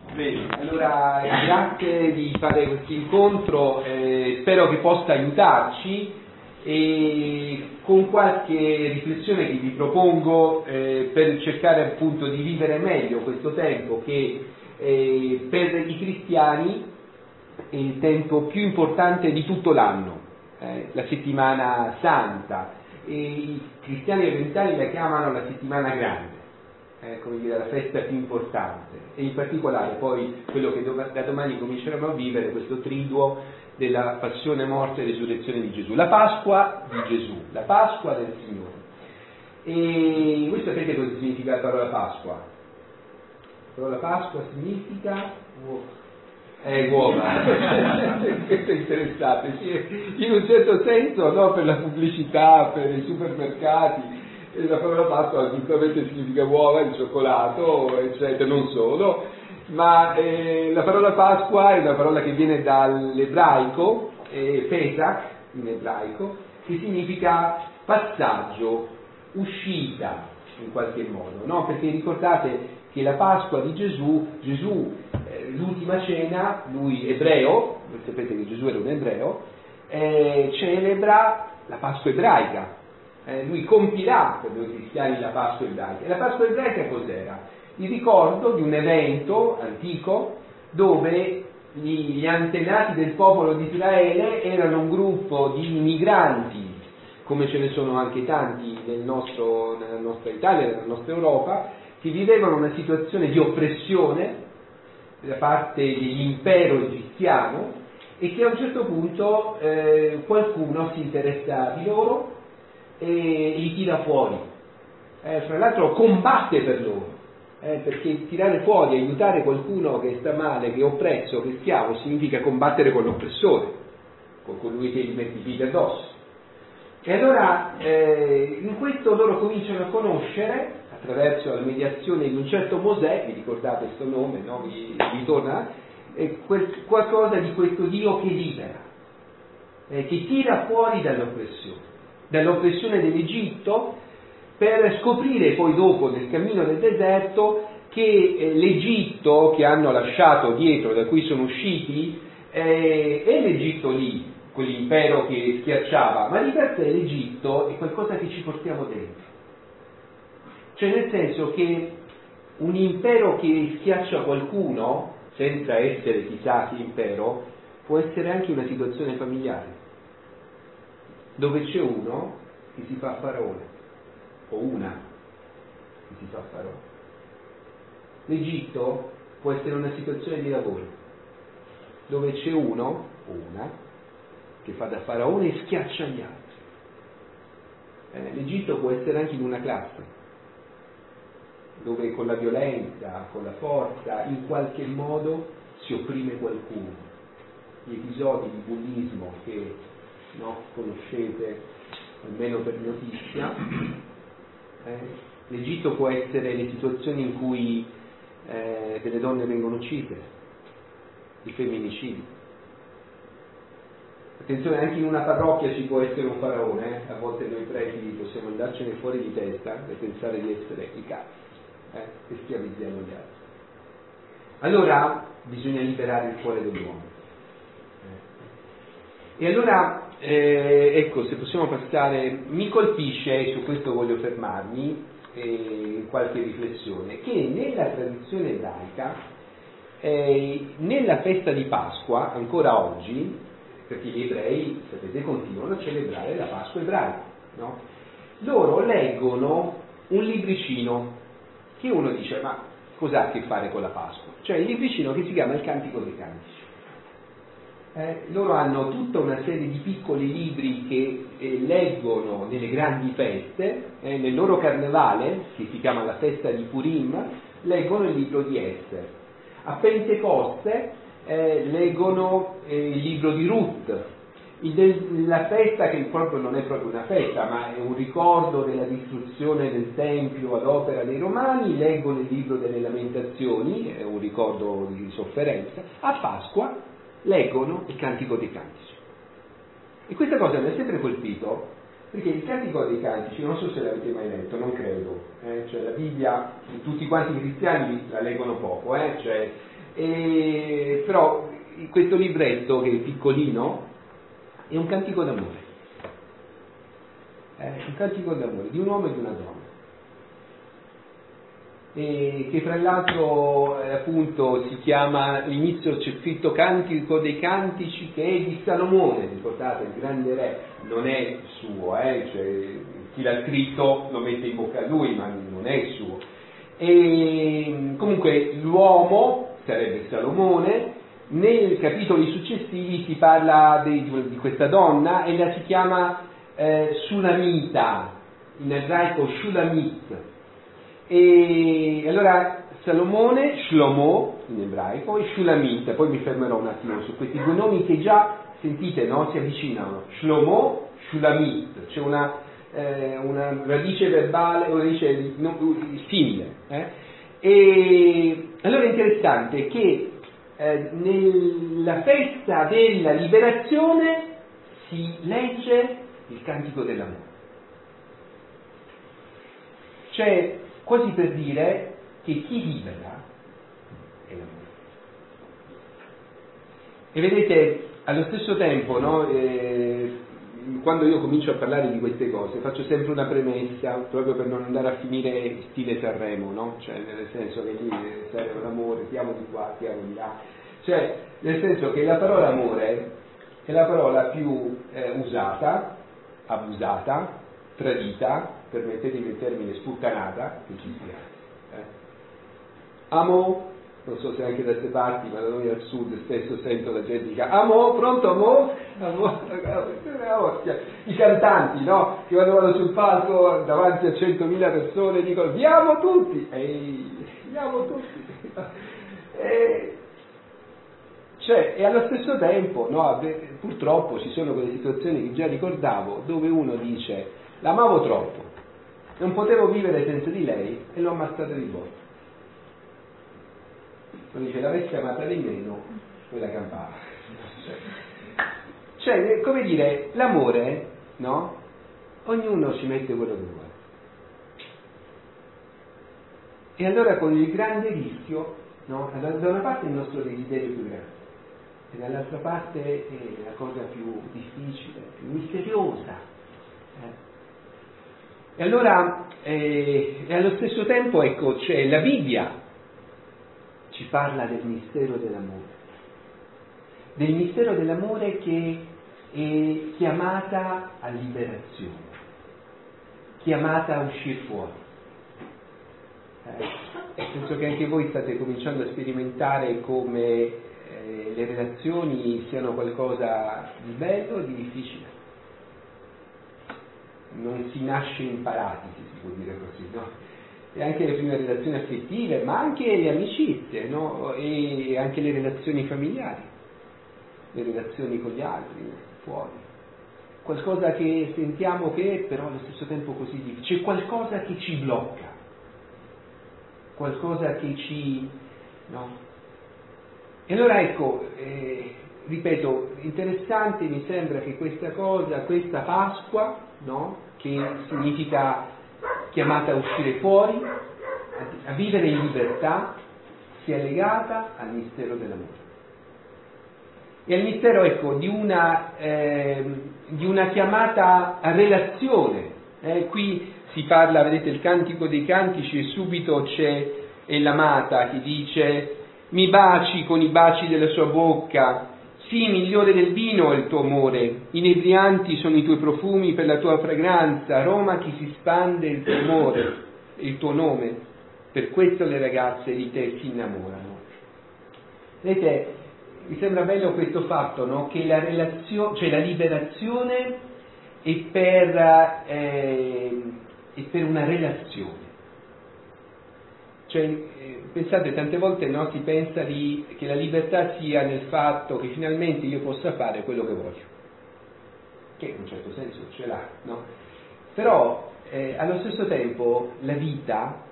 Bene, allora grazie di fare questo incontro, spero che possa aiutarci e con qualche riflessione che vi propongo per cercare appunto di vivere meglio questo tempo che per i cristiani è il tempo più importante di tutto l'anno, la settimana santa, e i cristiani orientali la chiamano la settimana grande. Come dire, la festa più importante, e in particolare poi quello che da domani cominceremo a vivere, questo triduo della passione, morte e resurrezione di Gesù, la Pasqua di Gesù, la Pasqua del Signore. E voi sapete cosa significa la parola Pasqua? La parola Pasqua significa uova. Questo è interessante, sì, in un certo senso, no, per la pubblicità, per i supermercati. E la parola Pasqua giustamente significa uova, il cioccolato, eccetera, non solo, ma la parola Pasqua è una parola che viene dall'ebraico, Pesach in ebraico, che significa passaggio, uscita in qualche modo, no? Perché ricordate che la Pasqua di Gesù, l'ultima cena, lui ebreo, voi sapete che Gesù era un ebreo, celebra la Pasqua ebraica. Lui compirà per noi cristiani la Pasqua ebraica. E la Pasqua ebraica cos'era? Il ricordo di un evento antico dove gli antenati del popolo di Israele erano un gruppo di migranti, come ce ne sono anche tanti nella nostra Italia, nella nostra Europa, che vivevano una situazione di oppressione da parte dell'impero egiziano e che a un certo punto qualcuno si interessa di loro e li tira fuori, fra l'altro combatte per loro, perché tirare fuori, aiutare qualcuno che sta male, che è oppresso, che è schiavo, significa combattere con l'oppressore, con colui che gli mette i piedi addosso. E allora in questo loro cominciano a conoscere, attraverso la mediazione di un certo Mosè, vi ricordate questo nome, no? Vi torna, qualcosa di questo Dio che libera, che tira fuori dall'oppressione dell'Egitto, per scoprire poi dopo nel cammino del deserto che l'Egitto che hanno lasciato dietro, da cui sono usciti, è l'Egitto lì, quell'impero che schiacciava, ma di per sé l'Egitto è qualcosa che ci portiamo dentro. Cioè nel senso che un impero che schiaccia qualcuno, senza essere chissà che impero, può essere anche una situazione familiare, dove c'è uno che si fa faraone, o una che si fa faraone. L'Egitto può essere una situazione di lavoro, dove c'è uno o una che fa da faraone e schiaccia gli altri. L'Egitto può essere anche in una classe, dove con la violenza, con la forza, in qualche modo si opprime qualcuno. Gli episodi di bullismo che conoscete almeno per notizia, l'Egitto può essere le situazioni in cui delle donne vengono uccise, i femminicidi. Attenzione, anche in una parrocchia ci può essere un faraone, a volte noi preti possiamo andarcene fuori di testa e pensare di essere i capi, e schiavizziamo gli altri. Allora bisogna liberare il cuore dell'uomo. E allora, ecco, se possiamo passare, mi colpisce, su questo voglio fermarmi, qualche riflessione, che nella tradizione ebraica, nella festa di Pasqua, ancora oggi, perché gli ebrei, sapete, continuano a celebrare la Pasqua ebraica, no? Loro leggono un libricino, che uno dice, ma cos'ha a che fare con la Pasqua? Cioè il libricino che si chiama il Cantico dei Cantici. Loro hanno tutta una serie di piccoli libri che leggono nelle grandi feste, nel loro carnevale, che si chiama la festa di Purim, leggono il libro di Ester. A Pentecoste leggono il libro di Ruth. La festa, che proprio non è proprio una festa, ma è un ricordo della distruzione del Tempio ad opera dei Romani, leggono il libro delle Lamentazioni, è un ricordo di sofferenza. A Pasqua leggono il Cantico dei Cantici. E questa cosa mi ha sempre colpito, perché il Cantico dei Cantici, non so se l'avete mai letto, non credo, cioè la Bibbia, tutti quanti i cristiani la leggono poco, e Però questo libretto, che è piccolino, è un cantico d'amore. Un cantico d'amore di un uomo e di una donna. E che fra l'altro appunto si chiama, all'inizio c'è scritto Cantico dei Cantici, che è di Salomone, ricordate, il grande re, non è suo, cioè, chi l'ha scritto lo mette in bocca a lui, ma non è suo. E comunque l'uomo sarebbe Salomone. Nei capitoli successivi si parla di questa donna e la si chiama Shulamita, in ebraico Shulamit. E allora Salomone, Shlomo in ebraico, e Shulamit. Poi mi fermerò un attimo su questi due nomi che già, sentite, no? Si avvicinano. Shlomo, Shulamit, c'è una radice verbale, una radice simile. E allora è interessante che nella festa della liberazione si legge il cantico dell'amore. Cioè, quasi per dire che chi libera è l'amore. E vedete, allo stesso tempo, no, quando io comincio a parlare di queste cose, faccio sempre una premessa, proprio per non andare a finire stile Sanremo, no? Cioè, nel senso che lì serve l'amore, siamo di qua, siamo di là. Cioè, nel senso che la parola amore è la parola più usata, abusata, tradita, permettetemi il termine, sputtanata, che ci sia. Amo, non so se anche da queste parti, ma da noi al sud spesso sento la gente che amo, pronto amo, i cantanti, no? Che quando vanno sul palco davanti a 100.000 persone dicono viamo tutti, viamo tutti. E allo stesso tempo, no, purtroppo ci sono quelle situazioni che già ricordavo, dove uno dice l'amavo troppo, non potevo vivere senza di lei e l'ho ammazzata di botto. Poi dice l'avessi amata di meno, quella campava. Cioè, come dire, l'amore, no? Ognuno ci mette quello che vuole. E allora con il grande rischio, no? Da una parte il nostro desiderio più grande, e dall'altra parte è la cosa più difficile, più misteriosa. E allora, e allo stesso tempo, ecco, c'è la Bibbia ci parla del mistero dell'amore che è chiamata a liberazione, chiamata a uscire fuori. Penso che anche voi state cominciando a sperimentare come le relazioni siano qualcosa di bello e di difficile. Non si nasce imparati, se si può dire così, no? E anche le prime relazioni affettive, ma anche le amicizie, no? E anche le relazioni familiari, le relazioni con gli altri, fuori. Qualcosa che sentiamo che è però allo stesso tempo così difficile. C'è qualcosa che ci blocca, qualcosa che ci... no? E allora ecco, ripeto, interessante mi sembra che questa cosa, questa Pasqua, no? Che significa chiamata a uscire fuori, a vivere in libertà, sia legata al mistero dell'amore. E al mistero, ecco, di una chiamata a relazione. Qui si parla, vedete, il Cantico dei Cantici, e subito c'è l'amata che dice mi baci con i baci della sua bocca, sì, migliore del vino è il tuo amore, inebrianti sono i tuoi profumi per la tua fragranza, aroma che si spande il tuo amore, il tuo nome, per questo le ragazze di te si innamorano. Vedete, mi sembra bello questo fatto, no? Che la relazione, cioè la liberazione è per una relazione. Cioè, pensate, tante volte, no, si pensa che la libertà sia nel fatto che finalmente io possa fare quello che voglio, che in un certo senso ce l'ha, no? Però allo stesso tempo la vita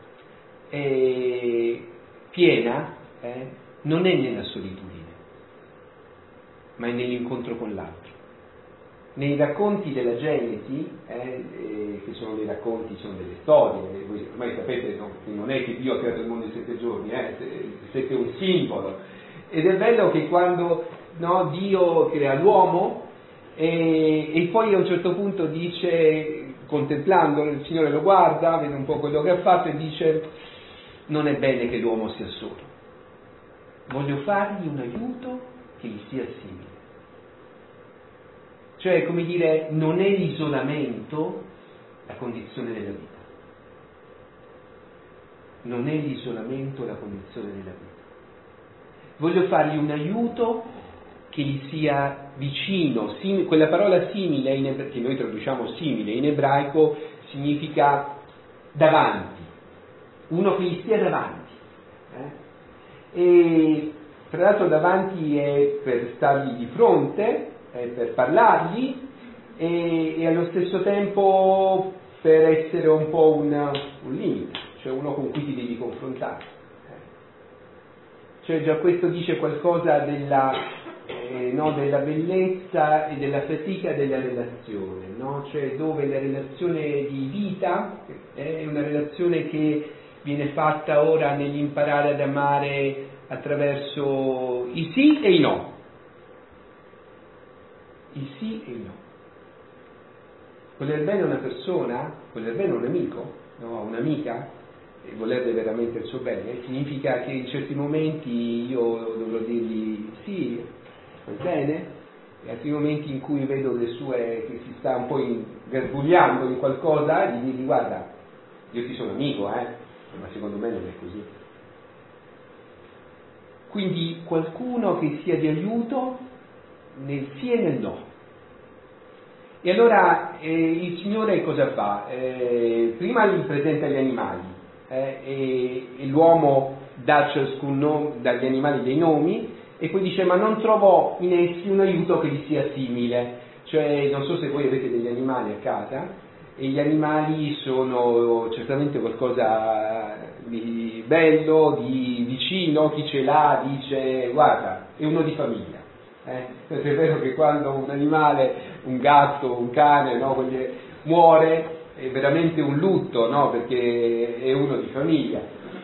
piena non è nella solitudine, ma è nell'incontro con l'altro. Nei racconti della Genesi, che sono dei racconti, sono delle storie, voi ormai sapete, no, che non è che Dio ha creato il mondo in 7 giorni, 7 è un simbolo, Ed è bello che quando Dio crea l'uomo e poi a un certo punto dice, contemplando, il Signore lo guarda, vede un po' quello che ha fatto e dice: non è bene che l'uomo sia solo, voglio fargli un aiuto che gli sia simile. Cioè, come dire, non è l'isolamento la condizione della vita. Non è l'isolamento la condizione della vita. Voglio fargli un aiuto che gli sia vicino. Quella parola simile, che noi traduciamo simile, in ebraico significa davanti. Uno che gli stia davanti. E tra l'altro davanti è per stargli di fronte, è per parlargli e allo stesso tempo per essere un po' un limite, cioè uno con cui ti devi confrontare. Cioè già questo dice qualcosa della bellezza e della fatica della relazione, no? Cioè dove la relazione di vita è una relazione che viene fatta ora nell'imparare ad amare attraverso i sì e i no. I sì e i no. Voler bene a una persona, voler bene a un amico, no? A un'amica, e volerle veramente il suo bene, significa che in certi momenti io dovrò dirgli sì, va bene, e altri momenti in cui vedo che si sta un po' ingarbugliando in qualcosa, gli dico: guarda, io ti sono amico, ma secondo me non è così. Quindi qualcuno che sia di aiuto nel sì e nel no. E allora il Signore cosa fa? Prima gli presenta gli animali e l'uomo dà ciascuno dagli animali dei nomi e poi dice: ma non trovò in essi un aiuto che gli sia simile. Cioè, non so se voi avete degli animali a casa, e gli animali sono certamente qualcosa di bello, di vicino. Chi ce l'ha dice: guarda, è uno di famiglia. Perché è vero che quando un animale, un gatto, un cane, muore è veramente un lutto, no? Perché è uno di famiglia.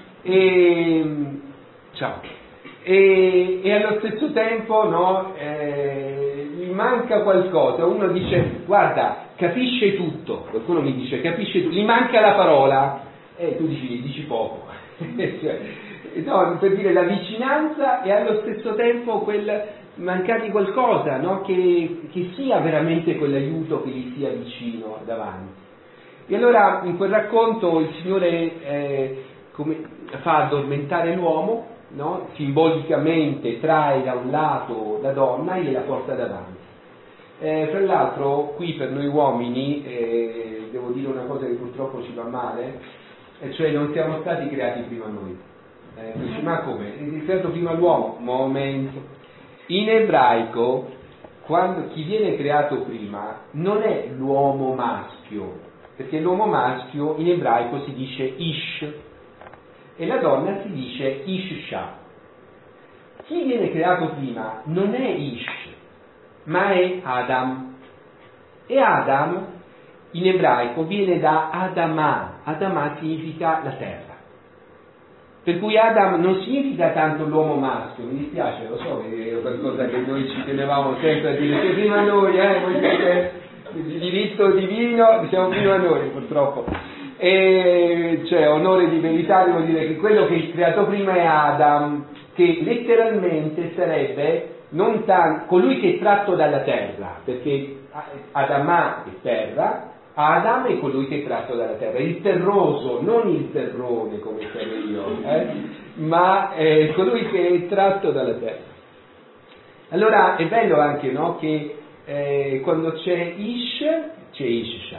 Ciao. E allo stesso tempo gli manca qualcosa. Uno dice: guarda, capisce tutto. Qualcuno mi dice: capisce tutto, gli manca la parola, e tu dici poco. Cioè, no, per dire la vicinanza e allo stesso tempo mancargli qualcosa, no? Che sia veramente quell'aiuto che gli sia vicino davanti. E allora in quel racconto il Signore fa addormentare l'uomo, no? Simbolicamente trae da un lato la donna e gliela porta davanti. Fra l'altro qui per noi uomini devo dire una cosa che purtroppo ci va male, cioè non siamo stati creati prima noi. Dici: ma come? È creato prima l'uomo? Momento. In ebraico, quando chi viene creato prima non è l'uomo maschio, perché l'uomo maschio in ebraico si dice ish e la donna si dice ishsha. Chi viene creato prima non è ish, ma è Adam. E Adam in ebraico viene da Adamah. Adamah significa la terra. Per cui Adam non significa tanto l'uomo maschio, mi dispiace, lo so che è qualcosa che noi ci tenevamo sempre a dire, che prima noi, voi siete il diritto divino, siamo prima noi purtroppo. E cioè onore di verità, devo dire che quello che è creato prima è Adam, che letteralmente sarebbe non tanto colui che è tratto dalla terra, perché Adamah è terra, Adam è colui che è tratto dalla terra, il terroso, non il terrone come sono io, ma colui che è tratto dalla terra. Allora è bello anche, no, che quando c'è Ish, c'è Ishsha.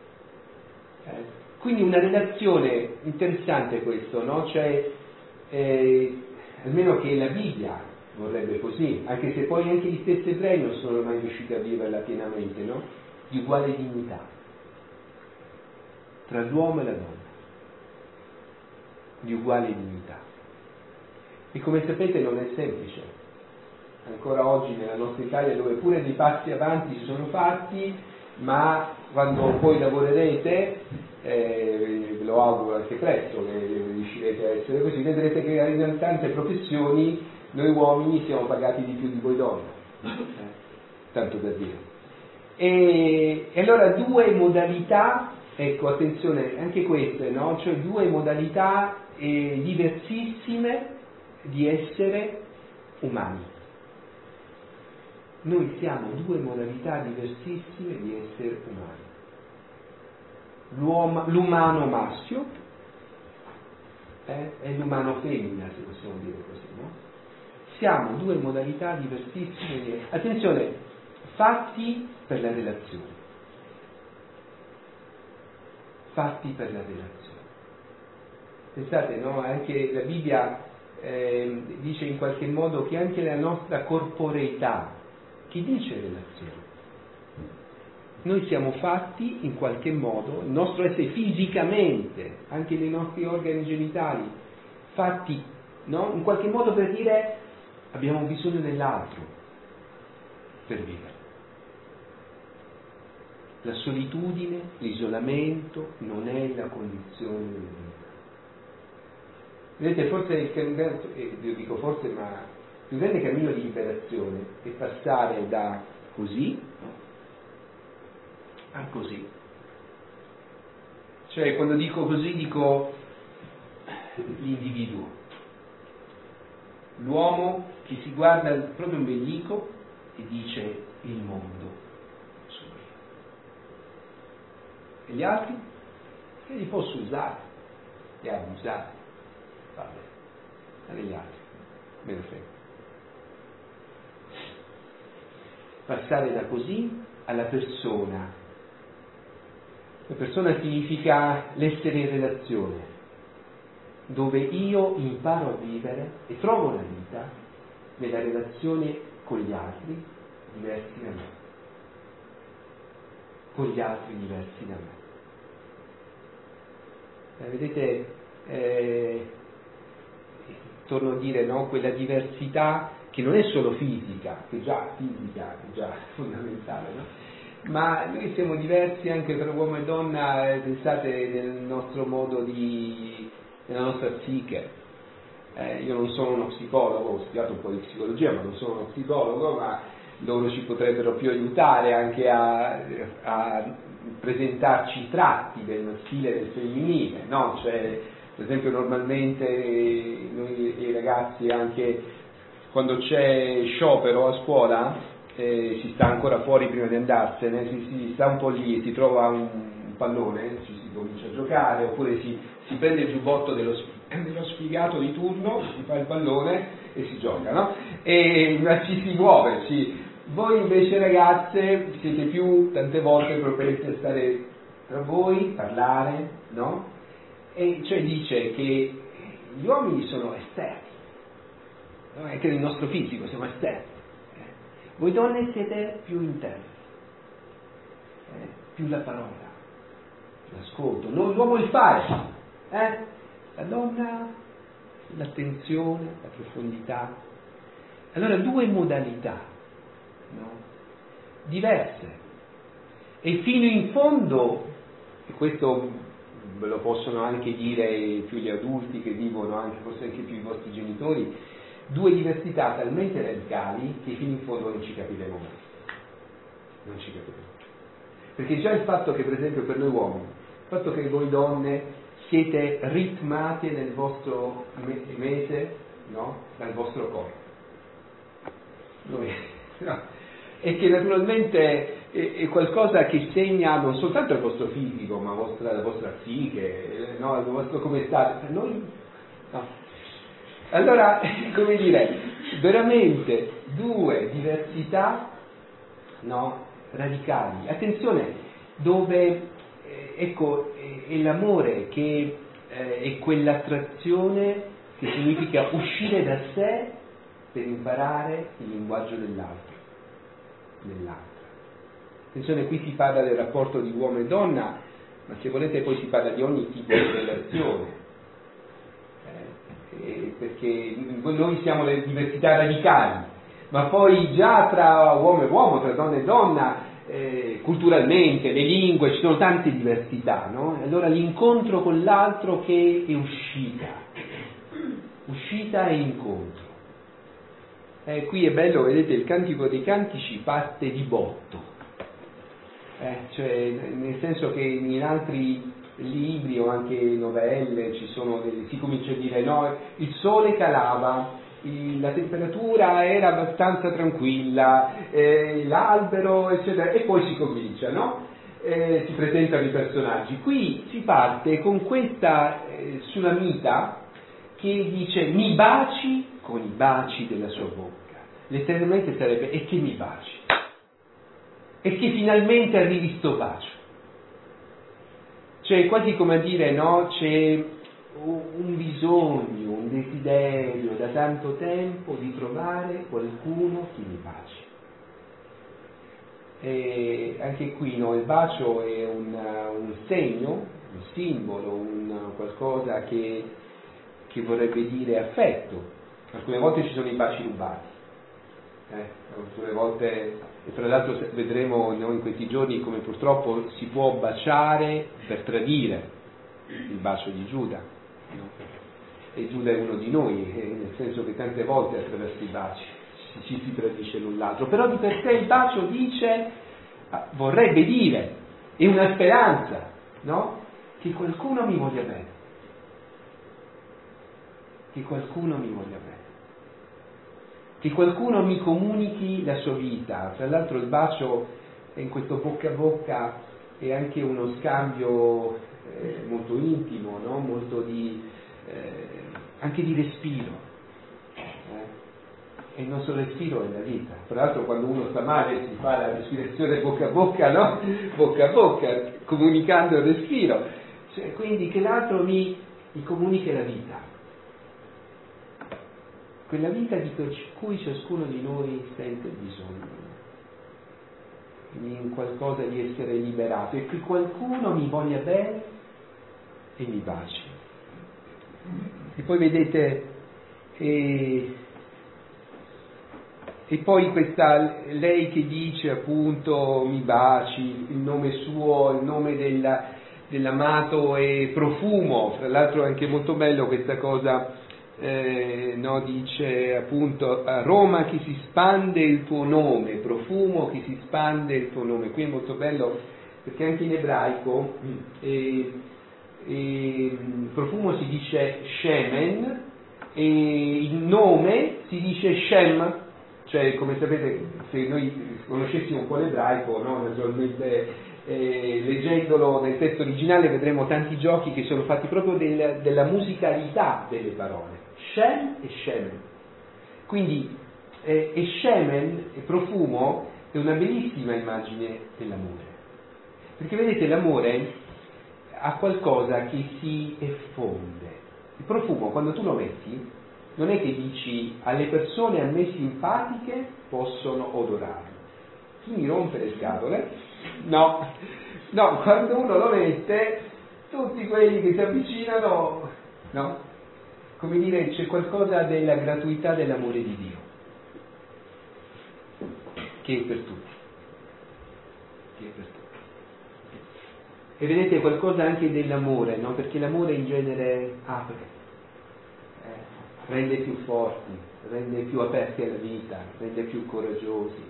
Quindi una relazione interessante questo, no? Cioè, almeno che la Bibbia vorrebbe così, anche se poi anche gli stessi ebrei non sono mai riusciti a viverla pienamente, no? Di uguale dignità tra l'uomo e la donna, di uguale dignità. E come sapete non è semplice, ancora oggi nella nostra Italia, dove pure dei passi avanti si sono fatti, ma quando poi lavorerete, ve lo auguro anche presto che riuscirete a essere così, vedrete che in tante professioni noi uomini siamo pagati di più di voi donne, tanto per dire. E allora due modalità, ecco, attenzione, anche queste, no? Cioè due modalità diversissime di essere umani. Noi siamo due modalità diversissime di essere umani. L'umano maschio e l'umano femmina, se possiamo dire così, no? Siamo due modalità diversissime di... Attenzione, fatti per la relazione. Fatti per la relazione. Pensate, no? Anche la Bibbia dice in qualche modo che anche la nostra corporeità, chi dice relazione? Noi siamo fatti in qualche modo, il nostro essere fisicamente, anche nei nostri organi genitali, fatti, no? In qualche modo per dire abbiamo bisogno dell'altro per vivere. La solitudine, l'isolamento non è la condizione della vita. Vedete, forse io dico forse, ma il grande cammino di liberazione è passare da così a così. Cioè, quando dico così, dico l'individuo. L'uomo che si guarda il proprio ombelico e dice il mondo sono io. E gli altri? Che li posso usare e abusare. Vabbè, agli altri, me ne frega. Passare da così alla persona. La persona significa l'essere in relazione, dove io imparo a vivere e trovo la vita nella relazione con gli altri diversi da me. Con gli altri diversi da me. Vedete, torno a dire, no, quella diversità che non è solo fisica, che già fisica è già fondamentale, no? Ma noi siamo diversi anche tra uomo e donna, pensate, nel nostro modo nella nostra psiche. Io non sono uno psicologo, ho studiato un po' di psicologia, ma non sono uno psicologo, ma loro ci potrebbero più aiutare anche a presentarci i tratti del maschile e del femminile, no? Cioè, per esempio, normalmente noi i ragazzi, anche quando c'è sciopero a scuola, si sta ancora fuori prima di andarsene, si sta un po' lì, si trova un pallone, ci si comincia a giocare, oppure si prende il giubbotto dello sfigato di turno, si fa il pallone e si gioca, no? Ma ci si muove, Voi invece ragazze siete più tante volte propensi a stare tra voi, parlare, no? E cioè dice che gli uomini sono esterni, no? Anche nel nostro fisico siamo esterni. Voi donne siete più interne, più la parola, più l'ascolto, l'uomo il fare, la donna l'attenzione, la profondità. Allora due modalità, no? Diverse, e fino in fondo, e questo ve lo possono anche dire più gli adulti che vivono, anche forse anche più i vostri genitori, due diversità talmente radicali che fino in fondo non ci capiremo mai. Non ci capiremo. Perché già il fatto che, per esempio, per noi uomini, il fatto che voi donne siete ritmate nel vostro mese, no? Dal vostro corpo. No. E che naturalmente è qualcosa che segna non soltanto il vostro fisico, ma la vostra psiche, no? Il vostro come state. Per noi no. Allora, come dire, veramente due diversità, no, radicali. Attenzione, dove ecco è l'amore che è quell'attrazione che significa uscire da sé per imparare il linguaggio dell'altro. Attenzione, qui si parla del rapporto di uomo e donna, ma se volete poi si parla di ogni tipo di relazione. Perché noi siamo le diversità radicali, ma poi già tra uomo e uomo, tra donna e donna, culturalmente, le lingue, ci sono tante diversità, no? Allora l'incontro con l'altro che è uscita e incontro, Qui è bello, vedete, il Cantico dei Cantici parte di botto, cioè nel senso che in altri libri o anche novelle si comincia a dire no, il sole calava, la temperatura era abbastanza tranquilla, l'albero eccetera, e poi si comincia, no? Si presentano i personaggi. Qui si parte con questa sulamita che dice mi baci con i baci della sua bocca. Letteralmente sarebbe e che mi baci, e che finalmente arrivi sto bacio. Cioè quasi come a dire no, c'è un bisogno, un desiderio da tanto tempo di trovare qualcuno che mi baci. E anche qui no, il bacio è un segno, un simbolo, un qualcosa che vorrebbe dire affetto. Alcune volte ci sono i baci rubati, alcune volte, e tra l'altro vedremo noi in questi giorni come purtroppo si può baciare per tradire, il bacio di Giuda, no? E Giuda è uno di noi, nel senso che tante volte attraverso i baci ci si tradisce l'un l'altro, però di per sé il bacio dice, vorrebbe dire, è una speranza, no? Che qualcuno mi voglia bene, che qualcuno mi voglia bene, che qualcuno mi comunichi la sua vita. Tra l'altro il bacio in questo bocca a bocca è anche uno scambio molto intimo, no? Molto anche di respiro. E il nostro respiro è la vita. Tra l'altro quando uno sta male si fa la respirazione bocca a bocca, no? Bocca a bocca, comunicando il respiro. Cioè, quindi che l'altro mi comunichi la vita. Quella vita di cui ciascuno di noi sente bisogno. In qualcosa di essere liberato. E che qualcuno mi voglia bene e mi baci. E poi vedete... E poi lei che dice appunto mi baci, il nome suo, il nome dell'amato è profumo. Fra l'altro è anche molto bello questa cosa, no? Dice appunto a Roma che si spande il tuo nome, profumo che si spande il tuo nome. Qui è molto bello perché anche in ebraico profumo si dice shemen e il nome si dice shem. Cioè, come sapete, se noi conoscessimo un po' l'ebraico, no? Naturalmente leggendolo nel testo originale vedremo tanti giochi che sono fatti proprio della musicalità delle parole. Shem e Shemen. Quindi, e Shemen, e profumo, è una bellissima immagine dell'amore. Perché vedete, l'amore ha qualcosa che si effonde. Il profumo, quando tu lo metti, non è che dici alle persone a me simpatiche possono odorarlo. Chi mi rompe le scatole? No, quando uno lo mette, tutti quelli che si avvicinano, no? Come dire, c'è qualcosa della gratuità dell'amore di Dio, che è per tutti. E vedete qualcosa anche dell'amore, no? Perché l'amore in genere apre. Rende più forti, rende più aperti alla vita, rende più coraggiosi.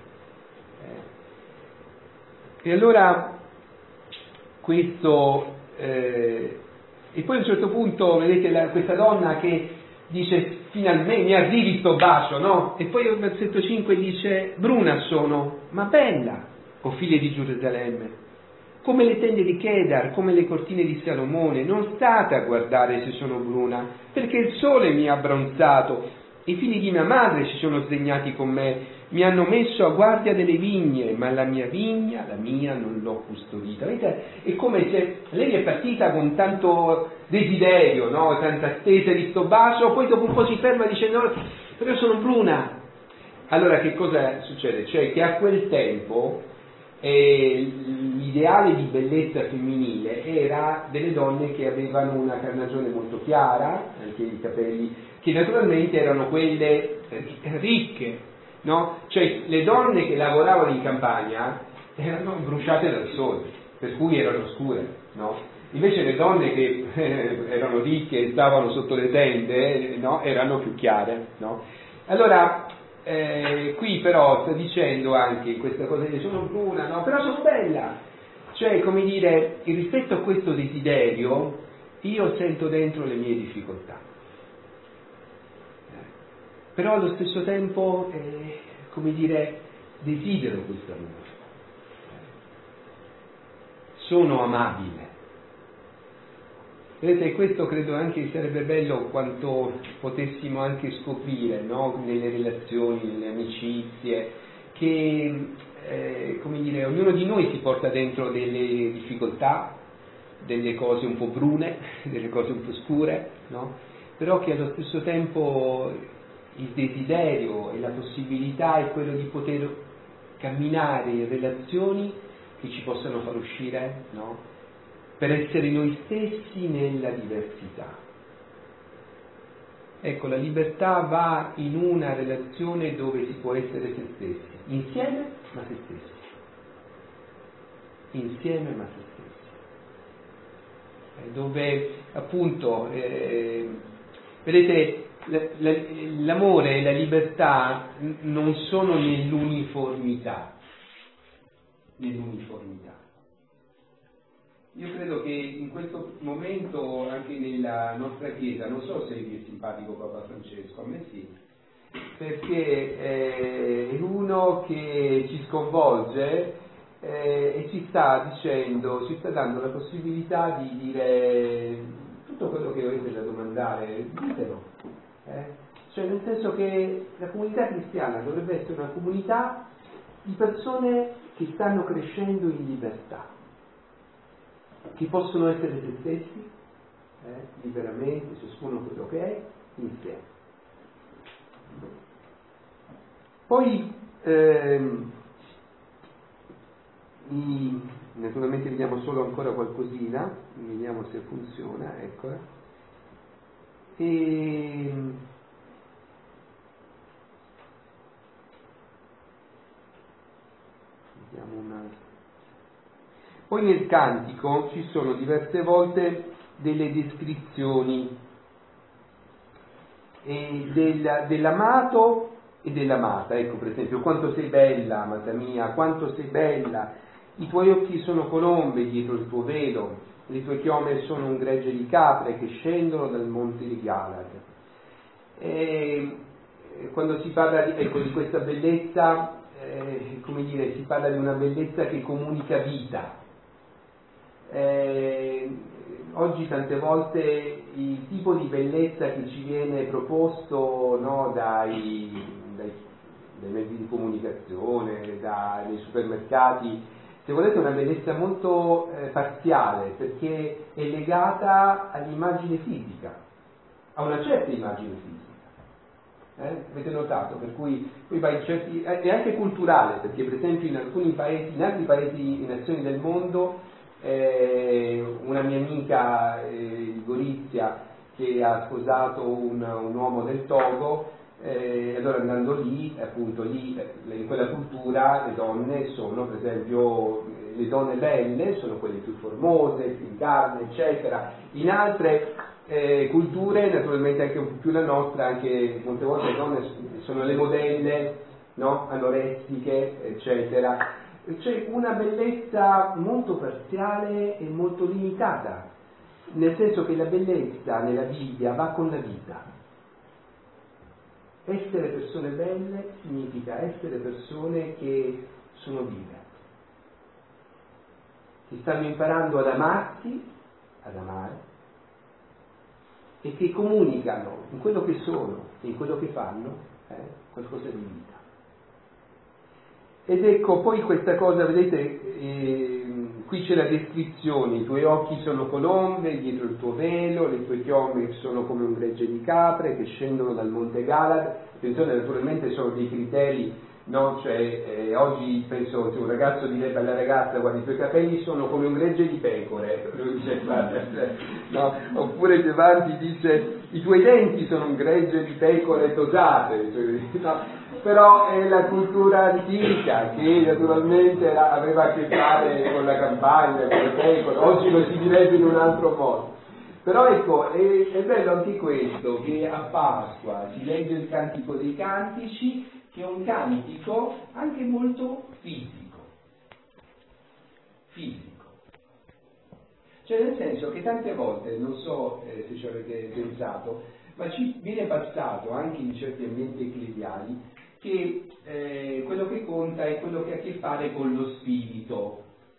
E allora questo e poi a un certo punto vedete questa donna che dice finalmente mi arrivi sto bacio, no? E poi al versetto 5 dice bruna sono, ma bella, o figlie di Gerusalemme, come le tende di Kedar, come le cortine di Salomone. Non state a guardare se sono bruna, perché il sole mi ha abbronzato, i figli di mia madre si sono sdegnati con me, mi hanno messo a guardia delle vigne, ma la mia vigna, la mia, non l'ho custodita. Vedete? È come se lei è partita con tanto desiderio, no? Tanta attesa di sto bacio, poi dopo un po' si ferma e dice no, però sono bruna. Allora che cosa succede? Cioè che a quel tempo l'ideale di bellezza femminile era delle donne che avevano una carnagione molto chiara, anche i capelli, che naturalmente erano quelle ricche, no? Cioè le donne che lavoravano in campagna erano bruciate dal sole, per cui erano scure, no? Invece le donne che erano ricche e stavano sotto le tende, no? Erano più chiare, no? Allora qui però sta dicendo anche questa cosa di sono bruna, no, però sono bella, cioè come dire, rispetto a questo desiderio io sento dentro le mie difficoltà, però allo stesso tempo come dire, desidero questo amore, sono amabile. Vedete, questo credo anche sarebbe bello quanto potessimo anche scoprire, no? Nelle relazioni, nelle amicizie, che come dire, ognuno di noi si porta dentro delle difficoltà, delle cose un po' brune, delle cose un po' scure, no? Però che allo stesso tempo il desiderio e la possibilità è quello di poter camminare in relazioni che ci possano far uscire, no? Per essere noi stessi nella diversità. Ecco, la libertà va in una relazione dove si può essere se stessi, insieme ma se stessi. Insieme ma se stessi. Dove appunto, vedete, l'amore e la libertà non sono nell'uniformità. Io credo che in questo momento anche nella nostra Chiesa, non so se vi è simpatico Papa Francesco, a me sì, perché è uno che ci sconvolge e ci sta dicendo, ci sta dando la possibilità di dire tutto quello che avete da domandare, ditelo. Cioè nel senso che la comunità cristiana dovrebbe essere una comunità di persone che stanno crescendo in libertà, che possono essere se stessi, liberamente, ciascuno quello che è, insieme. Poi, naturalmente vediamo solo ancora qualcosina, vediamo se funziona, eccola. Vediamo una... Poi nel cantico ci sono diverse volte delle descrizioni dell'amato e dell'amata. Ecco, per esempio, quanto sei bella, amata mia, quanto sei bella, i tuoi occhi sono colombe dietro il tuo velo, le tue chiome sono un gregge di capre che scendono dal monte di Galad. Quando si parla di questa bellezza, come dire, si parla di una bellezza che comunica vita. Oggi tante volte il tipo di bellezza che ci viene proposto, no, dai mezzi di comunicazione, dai supermercati, se volete è una bellezza molto parziale, perché è legata all'immagine fisica, a una certa immagine fisica. Avete notato? Per cui vai in certi, è anche culturale, perché per esempio in alcuni paesi, in altri paesi, in nazioni del mondo, una mia amica di Gorizia che ha sposato un uomo del Togo, allora andando lì, appunto lì in quella cultura le donne sono, per esempio, le donne belle sono quelle più formose, più in carne, eccetera. In altre culture, naturalmente anche un po' più la nostra, anche molte volte le donne sono le modelle, no? Anoressiche, eccetera. C'è una bellezza molto parziale e molto limitata, nel senso che la bellezza nella Bibbia va con la vita. Essere persone belle significa essere persone che sono vive, che stanno imparando ad amarsi, ad amare, e che comunicano in quello che sono e in quello che fanno qualcosa di vita. Ed ecco, poi questa cosa, vedete, qui c'è la descrizione, i tuoi occhi sono colombe dietro il tuo velo, le tue chiome sono come un gregge di capre che scendono dal monte Galad. Attenzione, naturalmente sono dei criteri, no? Cioè, oggi penso se un ragazzo direbbe alla ragazza, guarda, i tuoi capelli sono come un gregge di pecore, lui dice, no? Oppure più avanti dice, i tuoi denti sono un gregge di pecore tosate, no? Però è la cultura antica che naturalmente aveva a che fare con la campagna, con le pecore, oggi lo si direbbe in un altro modo. Però ecco, è bello anche questo, che a Pasqua si legge il Cantico dei Cantici, che è un cantico anche molto fisico. Cioè nel senso che tante volte, non so se ci avete pensato, ma ci viene passato anche in certi ambienti ecclesiali che quello che conta è quello che ha a che fare con lo spirito.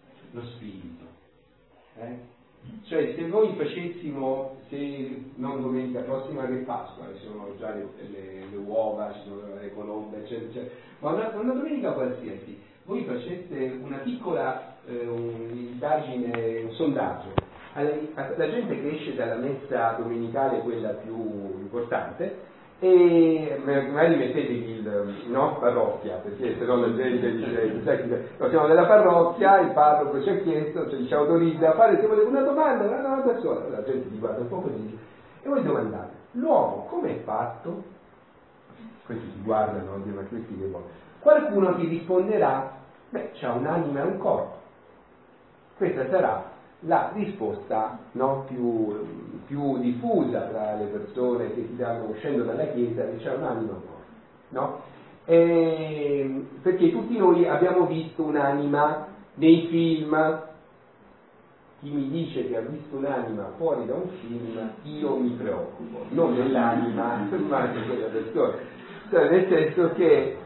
Cioè se noi facessimo, se non domenica prossima che Pasqua, ci sono già le uova, ci sono le colombe, eccetera, ma una domenica qualsiasi, voi faceste una piccola un'indagine, un sondaggio alla gente che esce dalla messa domenicale, quella più importante, e magari mettetevi parrocchia, perché se no la gente dice siamo della parrocchia, il parroco ci ha chiesto, ci autorizza a fare, se volete una domanda sola, la gente ti guarda un po' così e voi domandate: l'uomo com'è fatto? Questi ti guardano, ma questi che vuole. Qualcuno ti risponderà: beh, c'ha un'anima e un corpo. Questa sarà la risposta più diffusa tra le persone che ti stanno uscendo dalla Chiesa, che c'è un'anima e un corpo, no? Perché tutti noi abbiamo visto un'anima nei film. Chi mi dice che ha visto un'anima fuori da un film, io mi preoccupo, non dell'anima, ma di quella persona. Cioè, nel senso che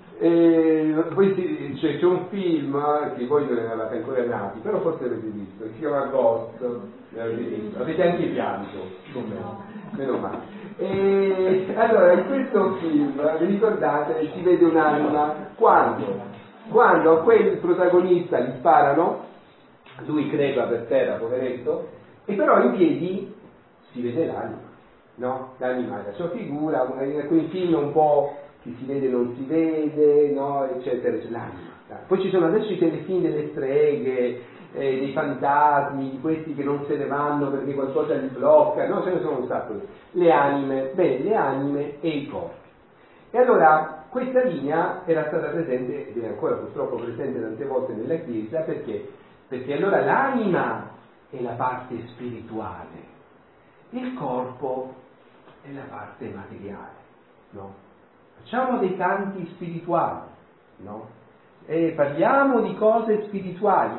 poi c'è un film che voi non eravate ancora nati, però forse avete visto, si chiama Ghost, avete anche pianto con me, meno male. E allora in questo film, vi ricordate, si vede un'anima quando a quel protagonista gli sparano, lui crepa per terra, poveretto, e però in piedi si vede l'anima, no? L'anima è la sua figura, in alcuni film un po' chi si vede non si vede, no? Eccetera, l'anima. Poi ci sono adesso i telefilm delle streghe, dei fantasmi, di questi che non se ne vanno perché qualcosa li blocca, no? Ce ne sono un sacco. Le anime e i corpi. E allora questa linea era stata presente, ed è ancora purtroppo presente tante volte nella Chiesa, perché allora l'anima è la parte spirituale, il corpo è la parte materiale, no? Facciamo dei canti spirituali, no? E parliamo di cose spirituali,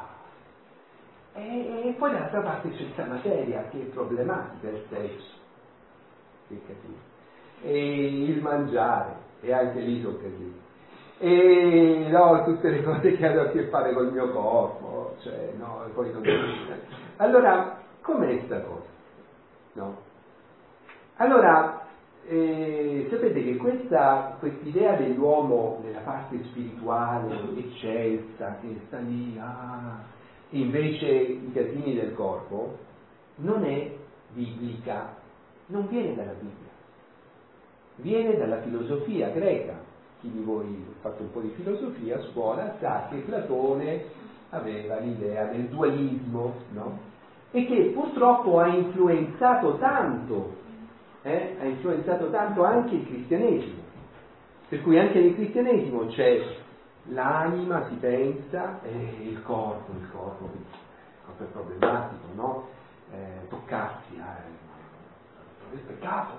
e poi dall'altra parte c'è questa materia che è problematica, il sesso, che capito? E il mangiare, e anche lì sono così. E no, tutte le cose che hanno a che fare col mio corpo, cioè no, e poi non allora, com'è sta cosa? No? Allora, sapete che quest'idea dell'uomo nella parte spirituale, eccelsa, che sta lì, e invece i casini del corpo, non è biblica, non viene dalla Bibbia, viene dalla filosofia greca. Chi di voi ha fatto un po' di filosofia a scuola sa che Platone aveva l'idea del dualismo, no? E che purtroppo ha influenzato tanto anche il cristianesimo, per cui anche nel cristianesimo c'è l'anima, si pensa, e il corpo è problematico, no? Toccarsi, il peccato.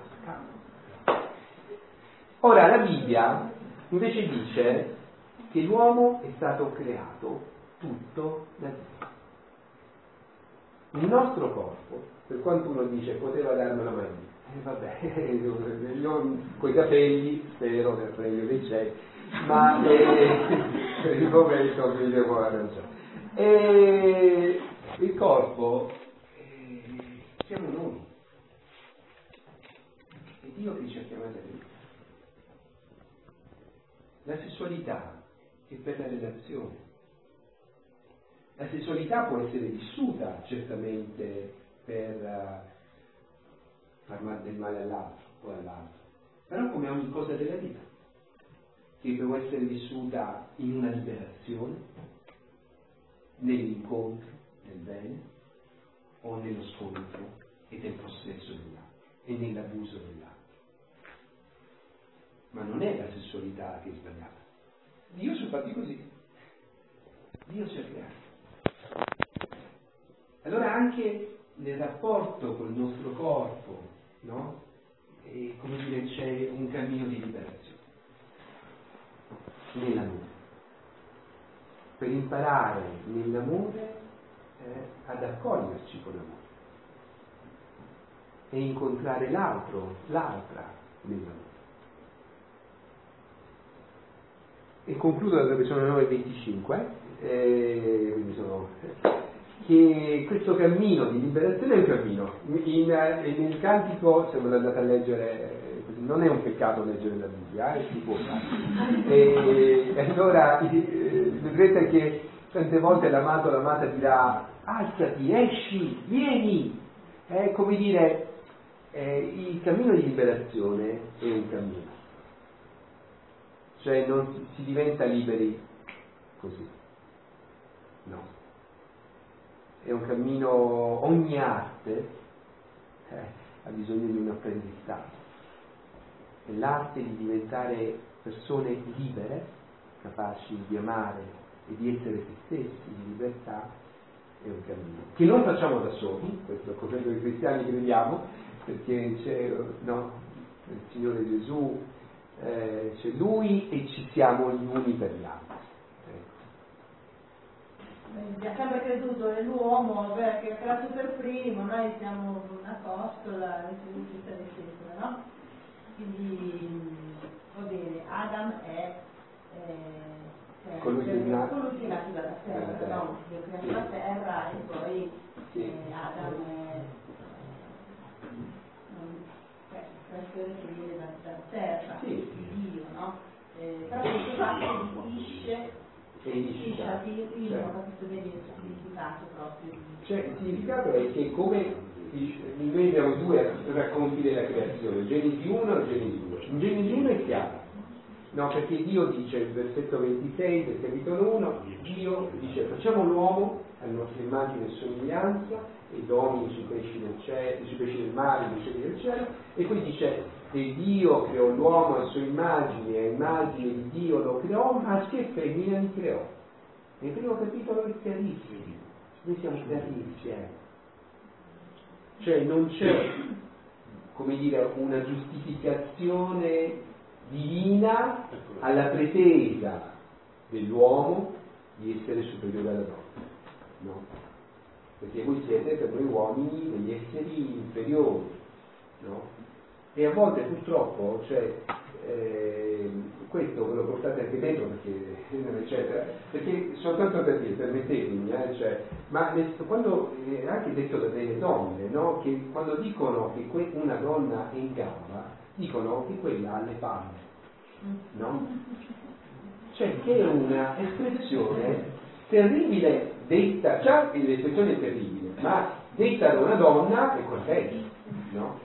Ora la Bibbia invece dice che l'uomo è stato creato tutto da Dio. Il nostro corpo, per quanto uno dice poteva darmelo meglio, vabbè, io coi capelli spero nel regno dei cieli, ma per il momento mi devo arrangiare. E il corpo siamo noi, è Dio che ci ha chiamati a vita. La sessualità è per la relazione. La sessualità può essere vissuta certamente per far del male all'altro o all'altro, però come ogni cosa della vita, che può essere vissuta in una liberazione, nell'incontro del bene o nello scontro e del possesso dell'altro e nell'abuso dell'altro. Ma non è la sessualità che è sbagliata. Dio ci ha fatti così. Dio ci ha creati. Allora anche nel rapporto col nostro corpo, no? E, come dire, c'è un cammino di liberazione nell'amore, per imparare nell'amore ad accoglierci con l'amore e incontrare l'altro, l'altra nell'amore. E concludo da dove sono le 9:25, che questo cammino di liberazione è un cammino. Nel cantico, se ve l'andate a leggere, non è un peccato leggere la Bibbia, si può fare. E allora vedrete che tante volte l'amato o l'amata dirà: alzati, esci, vieni. Come dire, il cammino di liberazione è un cammino. Cioè non si diventa liberi così, no. È un cammino, ogni arte ha bisogno di un apprendistato. È l'arte di diventare persone libere, capaci di amare e di essere se stessi, di libertà, è un cammino. Che non facciamo da soli, questo è quello che noi cristiani crediamo, perché c'è il Signore Gesù, c'è Lui e ci siamo gli uni per gli altri. Ha sempre creduto nell'uomo, che è creato per primo, noi siamo una costola, eccetera, no? Quindi va bene, Adam è colui che è nato dalla terra, no? Dio ha creato la terra e poi Adam è creazione che viene dalla terra, di Dio, no? Però questo fatto di io non ho capito bene il significato proprio. Cioè il significato è che come noi abbiamo due racconti della creazione, Genesi 1 e Genesi 2. In Genesi 1 è chiaro, no? Perché Dio dice, il versetto 26 del capitolo 1, Dio dice: facciamo l'uomo a nostra immagine e somiglianza, e domini sui pesci del cielo, sui pesci del mare, sui uccelli del cielo, e poi dice: e Dio creò l'uomo a sua immagine, a immagine di Dio lo creò, maschi e femmina li creò. Nel primo capitolo è chiarissimo, noi siamo creati insieme. Cioè non c'è, come dire, una giustificazione divina alla pretesa dell'uomo di essere superiore alla donna, no? Perché voi siete per noi uomini degli esseri inferiori, no? E a volte purtroppo, cioè, questo ve lo portate anche dentro, perché eccetera, perché soltanto per dire, permettetemi, cioè, ma quando è anche detto dalle donne, no? Che quando dicono che una donna è in gamba, dicono che quella ha le palle, no? Cioè che è una espressione terribile, detta, già l'espressione è terribile, ma detta da una donna è corretta, no?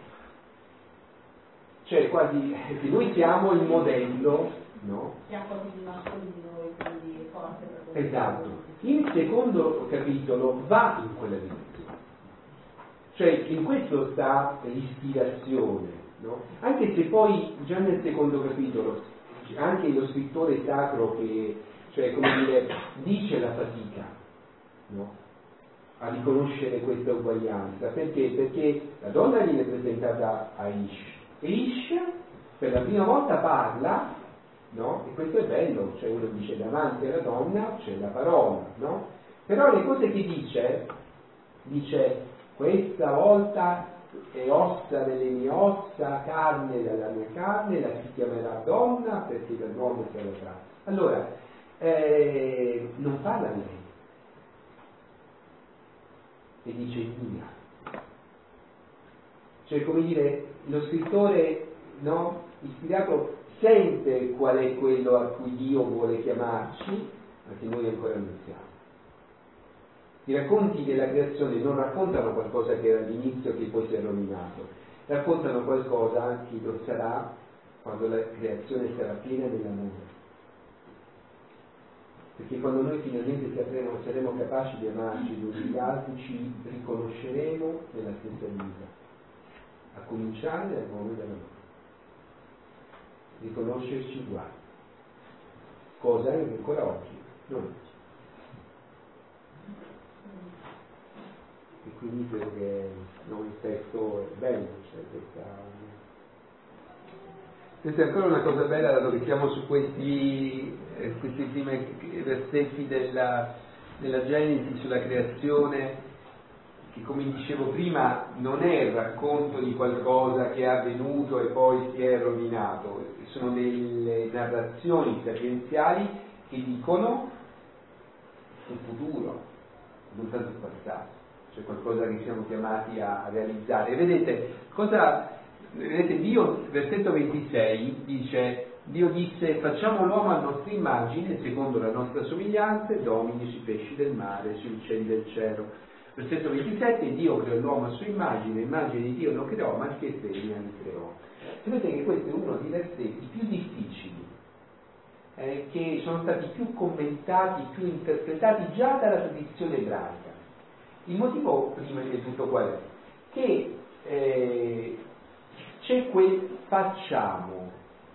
Cioè quasi che noi siamo il modello, no? Siamo quasi di mascolini noi, quindi forte per esatto. Il secondo capitolo va in quella direzione. Cioè in questo sta l'ispirazione, no? Anche se poi già nel secondo capitolo anche lo scrittore sacro che, cioè come dire, dice la fatica, no? A riconoscere questa uguaglianza. Perché? Perché la donna viene presentata a Ish. E Ish per la prima volta parla, no? E questo è bello, cioè uno dice davanti alla donna c'è la parola, no? Però le cose che dice questa volta è ossa delle mie ossa, carne della mia carne, la si chiamerà donna perché dall'uomo sarà tratta. Allora, non parla di lei, e dice mia. Cioè, come dire, lo scrittore, no, ispirato sente qual è quello a cui Dio vuole chiamarci, ma che noi ancora non siamo. I racconti della creazione non raccontano qualcosa che era all'inizio che poi si è rovinato, raccontano qualcosa che lo sarà quando la creazione sarà piena dell'amore. Perché quando noi finalmente saremo capaci di amarci gli uni gli altri, ci riconosceremo nella stessa vita. A cominciare dal nome dell'amore, riconoscerci uguali, cosa che ancora oggi non è. E quindi credo che il testo è bello, cioè questa è ancora una cosa bella, dato che siamo su questi primi versetti della Genesi sulla creazione, che come dicevo prima non è il racconto di qualcosa che è avvenuto e poi si è rovinato, sono delle narrazioni sapienziali che dicono sul futuro, non tanto sul passato, cioè qualcosa che siamo chiamati a realizzare. Vedete, Dio, versetto 26, dice: Dio disse: facciamo l'uomo a nostra immagine, secondo la nostra somiglianza, e domini sui pesci del mare, sugli uccelli del cielo. Versetto 27, Dio creò l'uomo a sua immagine, immagine di Dio lo creò, maschio e femmina li creò. Vedete che questo è uno dei versetti più difficili, che sono stati più commentati, più interpretati già dalla tradizione ebraica. Il motivo, prima di tutto, qual è? Che c'è quel facciamo.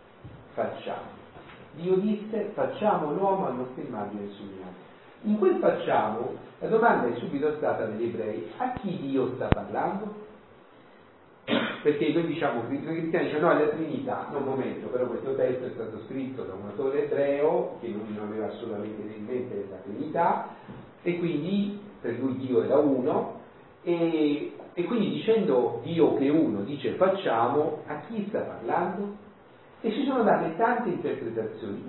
Dio disse: facciamo l'uomo a nostra immagine e somiglianza. In quel facciamo, la domanda è subito stata degli ebrei: a chi Dio sta parlando? Perché noi diciamo, noi cristiani diciamo no, è la Trinità. No, un momento, però questo testo è stato scritto da un autore ebreo che non aveva assolutamente in mente la Trinità, e quindi per lui Dio era uno, e quindi dicendo Dio che è uno, dice facciamo, a chi sta parlando? E ci sono date tante interpretazioni.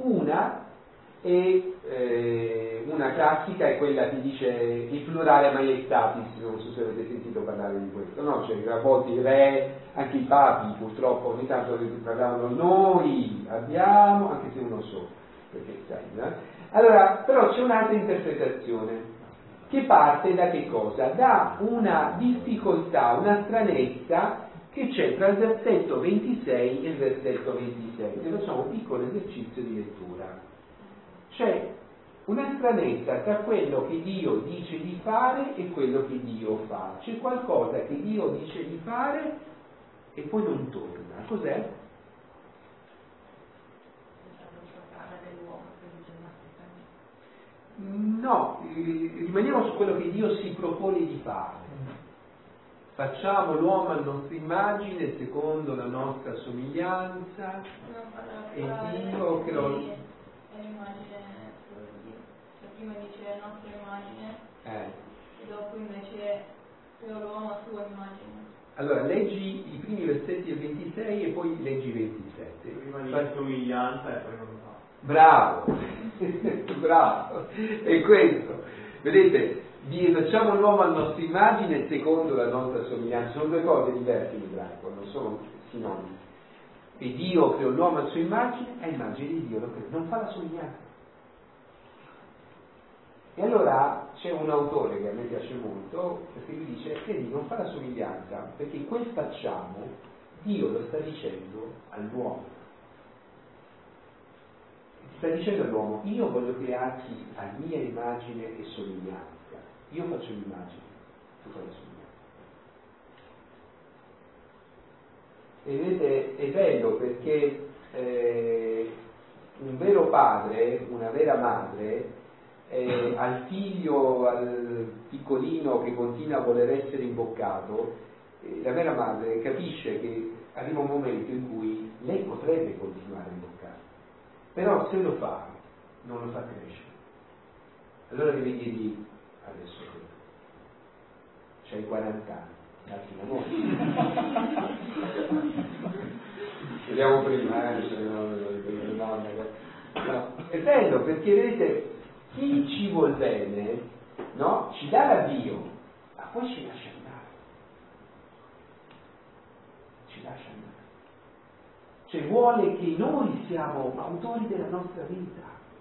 Una classica è quella che dice il plurale maiestatis, non so se avete sentito parlare di questo, no? Cioè a volte i re, anche i papi purtroppo ogni tanto parlavano noi abbiamo, anche se uno solo, perché sai, no? Allora, però c'è un'altra interpretazione che parte da che cosa? Da una difficoltà, una stranezza che c'è tra il versetto 26 e il versetto 26. Ne facciamo un piccolo esercizio di lettura. C'è una stranezza tra quello che Dio dice di fare e quello che Dio fa. C'è qualcosa che Dio dice di fare e poi non torna. Cos'è? No, rimaniamo su quello che Dio si propone di fare. Facciamo l'uomo a nostra immagine, secondo la nostra somiglianza, e Dio creò. L'immagine di Dio. Cioè, prima dice nostra immagine e dopo invece creò l'uomo a sua immagine. Allora leggi i primi versetti del 26 e poi leggi i 27. Prima dice somiglianza e poi non lo fa. Bravo, bravo, è questo. Vedete, facciamo l'uomo a nostra immagine secondo la nostra somiglianza. Sono due cose diverse in ebraico, non sono sinonimi. E Dio creò l'uomo a sua immagine, a immagine di Dio lo creò, non fa la somiglianza. E allora c'è un autore che a me piace molto, perché lui dice: vedi, non fa la somiglianza, perché quel facciamo Dio lo sta dicendo all'uomo. Sta dicendo all'uomo: io voglio crearti a mia immagine e somiglianza. Io faccio l'immagine, tu fai la somiglianza. E vedete, è bello perché un vero padre, una vera madre, al figlio, al piccolino che continua a voler essere imboccato, la vera madre capisce che arriva un momento in cui lei potrebbe continuare a imboccare, però se lo fa non lo fa crescere. Allora deve dirgli: adesso c'hai 40 anni, datti lavoro. Vediamo prima, no, è bello perché vedete, chi ci vuol bene, no? Ci dà l'avvio, ma poi ci lascia andare. Ci lascia andare. Cioè vuole che noi siamo autori della nostra vita.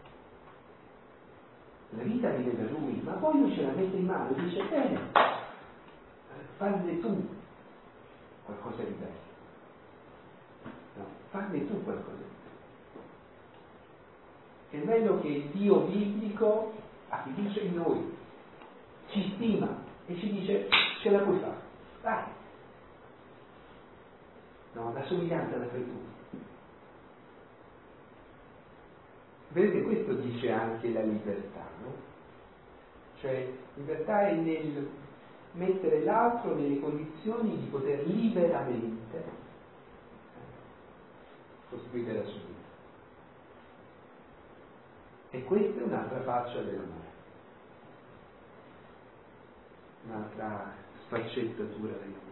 La vita viene da lui, ma poi lui ce la mette in mano e dice: bene, fanne tu qualcosa di bello. No, fanne tu qualcosa di bello. È bello che il Dio biblico ha fiducia in noi, ci stima e ci dice: ce la puoi fare, dai. No, la somiglianza la fai tu. Vedete, questo dice anche la libertà, no? Cioè, libertà è mettere l'altro nelle condizioni di poter liberamente costruire la sua vita. E questa è un'altra faccia dell'amore, un'altra sfaccettatura dell'amore.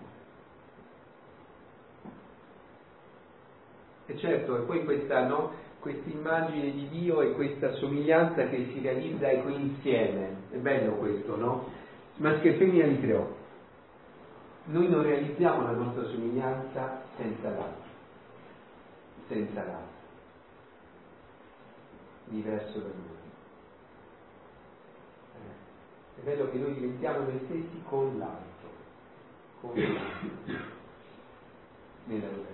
E certo, e poi questa immagine di Dio e questa somiglianza che si realizza ecco insieme, è bello questo, no? Maschio e femmina li creò. Noi non realizziamo la nostra somiglianza senza l'altro, diverso da noi. È bello che noi diventiamo noi stessi con l'altro, nella relazione.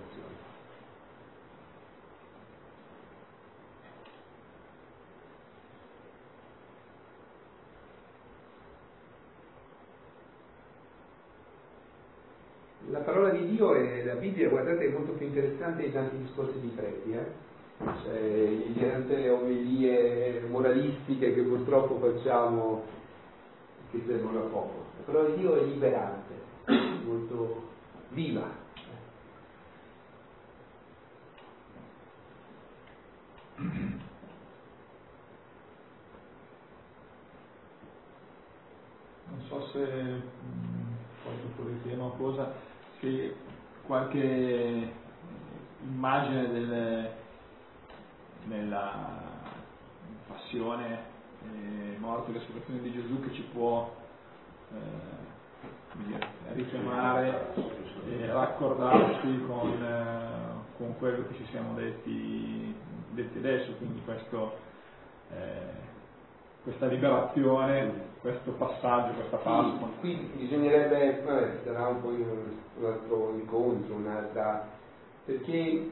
La parola di Dio e la Bibbia, guardate, è molto più interessante di tanti discorsi di preti, Cioè, tante le omelie moralistiche che purtroppo facciamo, che servono a poco. La parola di Dio è liberante, molto viva. Non so se posso pure dire una cosa, se qualche immagine nella passione, morte e resurrezione di Gesù che ci può richiamare e raccordarsi con quello che ci siamo detti adesso, quindi questa liberazione, questo passaggio, questa Pasqua. Sì, qui bisognerebbe, sarà un po' un altro incontro, un'altra, perché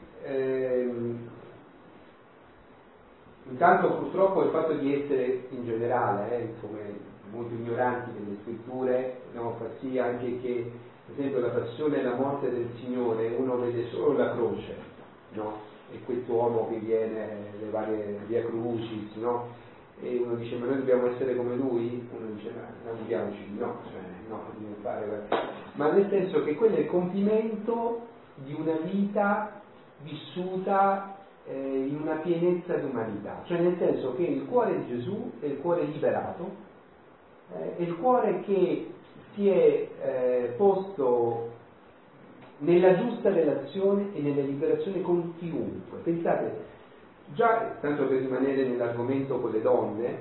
intanto purtroppo il fatto di essere in generale, come molto ignoranti delle scritture, fa sì anche che, per esempio, la passione e la morte del Signore, uno vede solo la croce, no? E quest'uomo che viene, le varie via crucis, no? E uno dice ma noi dobbiamo essere come lui? Uno dice ma auguriamoci di no, dobbiamo fare, ma nel senso che quello è il compimento di una vita vissuta in una pienezza di umanità, cioè nel senso che il cuore di Gesù è il cuore liberato, è il cuore che si è posto nella giusta relazione e nella liberazione con chiunque. Pensate, già, tanto per rimanere nell'argomento con le donne,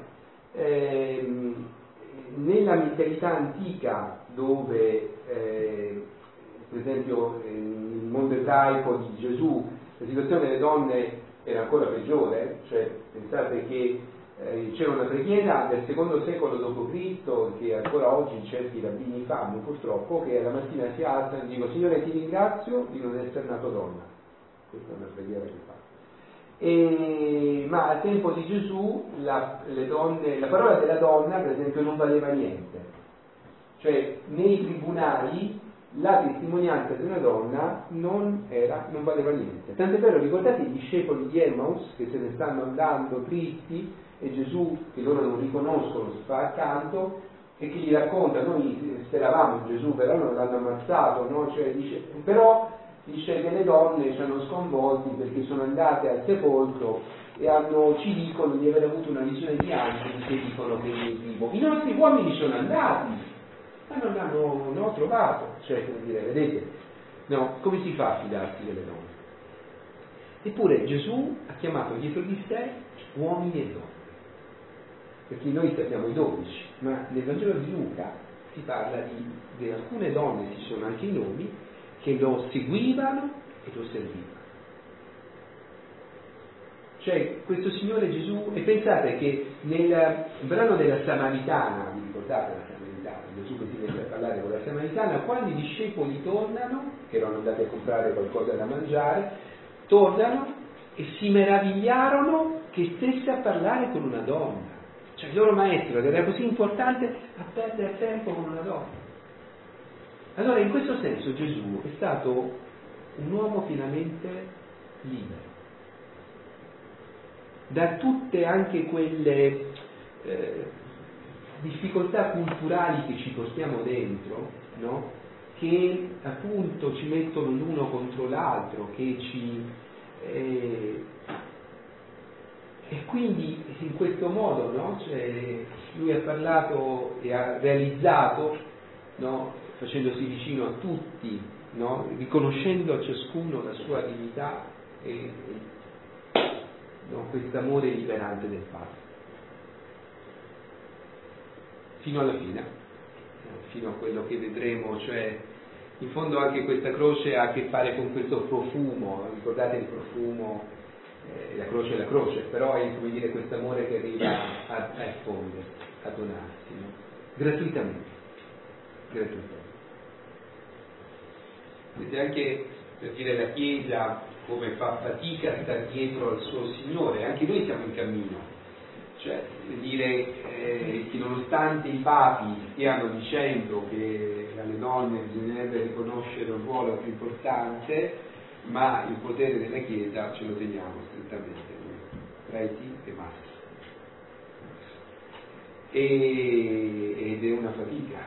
nella mentalità antica dove, per esempio, nel mondo ebraico di Gesù, la situazione delle donne era ancora peggiore, cioè pensate che c'era una preghiera del secondo secolo d.C. che ancora oggi certi rabbini fanno purtroppo, che la mattina si alzano e dicono Signore ti ringrazio di non essere nato donna. Questa è una preghiera che fa. Ma al tempo di Gesù la parola della donna per esempio non valeva niente, cioè nei tribunali la testimonianza di una donna non valeva niente. Tant'è vero, ricordate i discepoli di Emmaus che se ne stanno andando tristi e Gesù, che loro non riconoscono, si fa accanto e che gli racconta noi speravamo in Gesù però non l'hanno ammazzato, no? Cioè, dice che le donne ci hanno sconvolti perché sono andate al sepolcro e ci dicono di aver avuto una visione di angeli che dicono che è vivo. I nostri uomini sono andati ma non l'hanno trovato, cioè per dire, vedete, no, come si fa a fidarsi delle donne? Eppure Gesù ha chiamato dietro di sé uomini e donne, perché noi sappiamo i 12, ma nel Vangelo di Luca si parla di alcune donne, ci sono anche i nomi, che lo seguivano e lo servivano. Cioè questo Signore Gesù, e pensate che nel brano della Samaritana, vi ricordate la Samaritana, Gesù che si mette a parlare con la Samaritana, quando i discepoli tornano, che erano andati a comprare qualcosa da mangiare, tornano e si meravigliarono che stesse a parlare con una donna. Cioè il loro maestro, che era così importante, a perdere tempo con una donna. Allora in questo senso Gesù è stato un uomo pienamente libero da tutte anche quelle difficoltà culturali che ci portiamo dentro, no? Che appunto ci mettono l'uno contro l'altro, che ci e quindi in questo modo, no? Cioè, lui ha parlato e ha realizzato, no? Facendosi vicino a tutti, no? Riconoscendo a ciascuno la sua dignità e no? Quest'amore liberante del Padre fino alla fine, fino a quello che vedremo. Cioè, in fondo anche questa croce ha a che fare con questo profumo, ricordate il profumo, la croce è la croce, però è come dire questo amore che arriva a effondere, a donarsi, no? Gratuitamente. Vedete anche, per dire, la Chiesa come fa fatica a stare dietro al suo Signore, anche noi siamo in cammino. Cioè, per dire che nonostante i papi stiano dicendo che alle donne bisognerebbe riconoscere un ruolo più importante, ma il potere della Chiesa ce lo teniamo strettamente noi, preti e maschi. Ed è una fatica,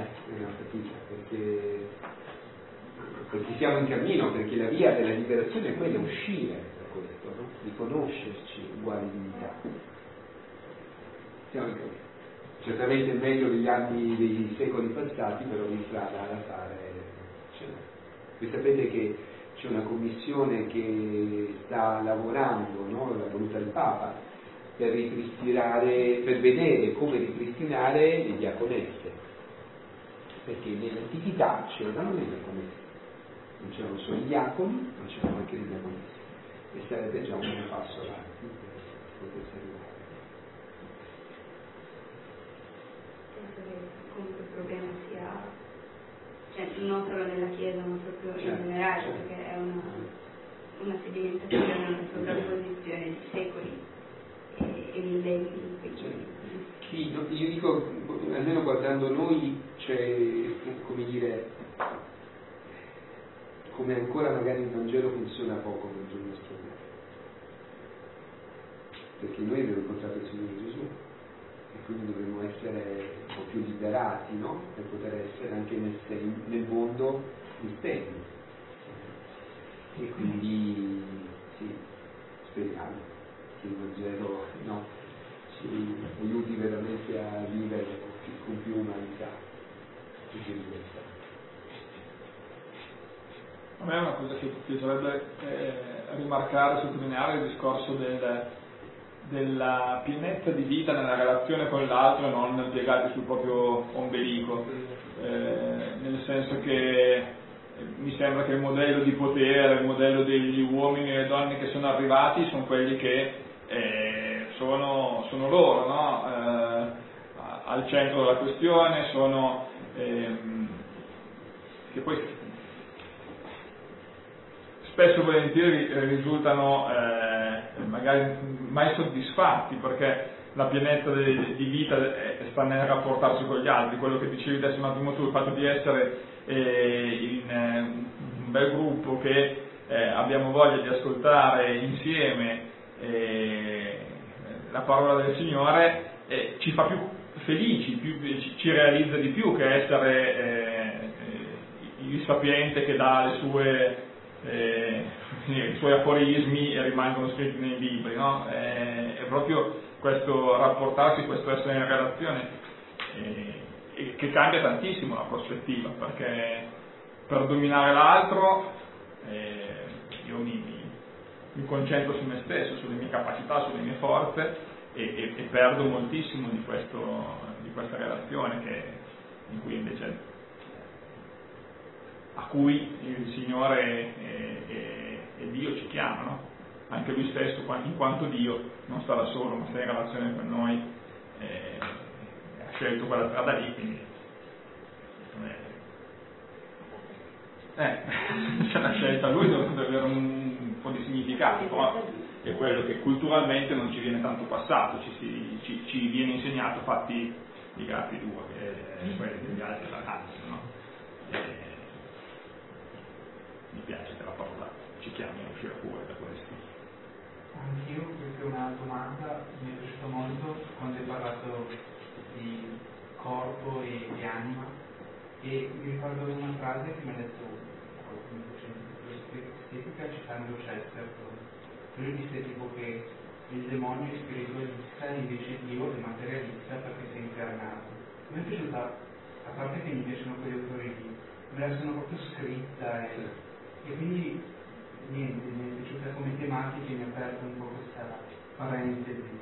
perché siamo in cammino, perché la via della liberazione è quella, uscire da questo, no? Riconoscerci uguali dignità. Siamo in cammino. Certamente meglio degli anni, dei secoli passati, però di strada da fare ce n'è. Voi sapete che c'è una commissione che sta lavorando, no? L'ha voluta il Papa, per ripristinare, per vedere come ripristinare le diaconesse, perché nell'antichità c'erano le diaconesse, non c'erano solo i diaconi, ma c'erano anche le diaconesse, e sarebbe già un passo avanti per potersi arrivare. Penso che comunque il problema sia, cioè, non solo nella Chiesa, ma proprio in generale, perché è una sedimentazione, una sovrapposizione di secoli e millenni. Sì, io dico, almeno guardando noi, c'è, come dire, come ancora magari il Vangelo funziona poco dentro il nostro cuore, perché noi abbiamo incontrato il Signore Gesù e quindi dovremmo essere un po' più liberati, no? Per poter essere anche nel mondo cristiano. E quindi sì, speriamo che il Vangelo, no, ci aiuti veramente a vivere con più umanità e più libertà. A me è una cosa che piacerebbe rimarcare, sottolineare il discorso della pienezza di vita nella relazione con l'altro e non piegati sul proprio ombelico, nel senso che mi sembra che il modello di potere, il modello degli uomini e le donne che sono arrivati sono quelli che sono loro, no? Al centro della questione, sono che poi spesso e volentieri risultano magari mai soddisfatti, perché la pienezza di vita sta nel rapportarsi con gli altri. Quello che dicevi adesso un attimo tu, il fatto di essere in un bel gruppo che abbiamo voglia di ascoltare insieme la parola del Signore, ci fa più felici, ci realizza di più che essere il sapiente che dà le sue i suoi aforismi e rimangono scritti nei libri, no? È proprio questo rapportarsi, questo essere in relazione che cambia tantissimo la prospettiva, perché per dominare l'altro io mi concentro su me stesso, sulle mie capacità, sulle mie forze e perdo moltissimo di questa relazione in cui invece a cui il Signore e Dio ci chiamano. Anche Lui stesso, in quanto Dio, non sta da solo, ma sta in relazione con noi, ha scelto quella strada lì, quindi c'è una scelta, Lui deve avere un po' di significato, però è quello che culturalmente non ci viene tanto passato, ci viene insegnato fatti di graffi due, quelli degli altri ragazzi, no? Mi piace che la parola ci chiami a uscire fuori da questo. Anch'io, questa è una domanda, mi è piaciuto molto quando hai parlato di corpo e di anima, e mi ricordo una frase che mi ha detto un docente di estetica citando Chesterton. Lui disse tipo che il demonio è spiritualista, invece Dio è materialista perché si è incarnato. A me è piaciuta, a parte che mi piacciono quegli autori lì, me la sono proprio scritta e quindi niente, mi è piaciuta come tematica e mi ha aperto un po' questa parentesi.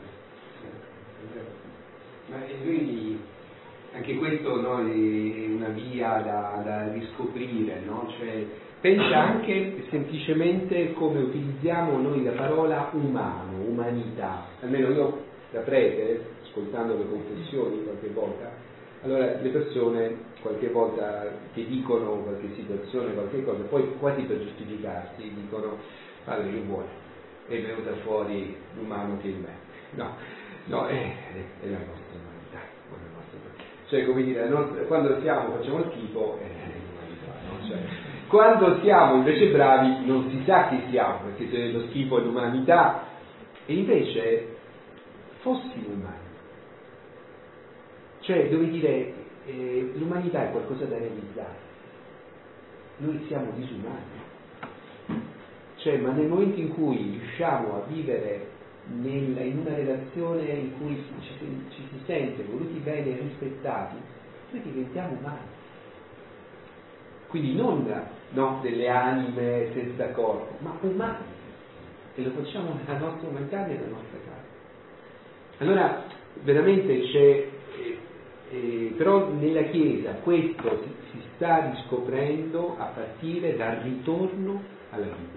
Ma lui, anche questo, no, è una via da riscoprire, no? Cioè, pensa anche semplicemente come utilizziamo noi la parola umano, umanità. Almeno io da prete, ascoltando le confessioni qualche volta, allora le persone qualche volta che dicono qualche situazione, qualche cosa, poi quasi per giustificarsi dicono: padre, che vuole? È venuta fuori l'umano che è in me. No, è la nostra umanità. Cioè, come dire, quando facciamo schifo è l'umanità, no? Cioè, quando siamo invece bravi non si sa chi siamo, perché se lo schifo è l'umanità, e invece fossimo umani. Cioè, devo dire, l'umanità è qualcosa da realizzare. Noi siamo disumani. Cioè, ma nel momento in cui riusciamo a vivere in una relazione in cui ci si sente voluti bene e rispettati, noi diventiamo umani. Quindi non delle anime senza corpo, ma umani. E lo facciamo nella nostra umanità e nella nostra casa. Allora, veramente c'è... però nella Chiesa questo si sta riscoprendo a partire dal ritorno alla Bibbia,